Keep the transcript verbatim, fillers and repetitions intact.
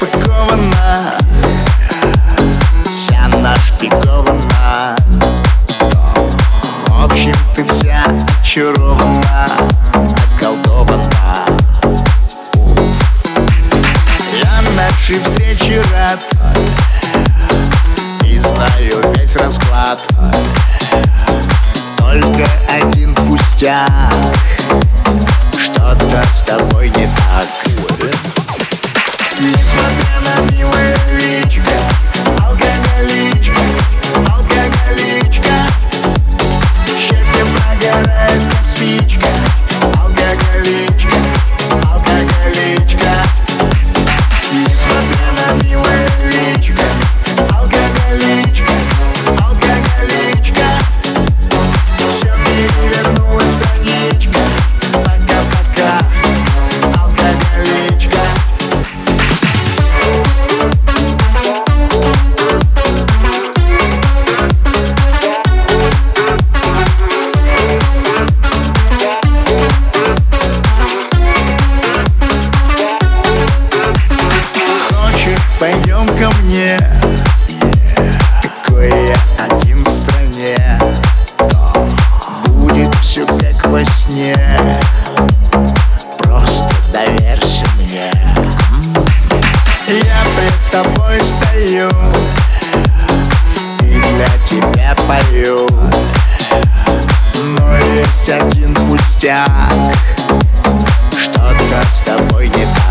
распакована, вся нашпигована. В общем, ты вся очарована, околдована. Я нашей встрече рад и знаю весь расклад. Только один пустяк, что-то с тобой не так. Несмотря на милое личико, алкоголичка, алкоголичка, счастье прогорает, как спичка. Алкоголичка, алкоголичка. Несмотря на милое личико, алкоголичка, алкоголичка, все перевернулась страничка. Пока-пока, алкоголичка. Пойдем ко мне, такой я один в стране. Будет все как во сне, просто доверься мне. Я пред тобой стою и для тебя пою, но есть один пустяк, что-то с тобой не так.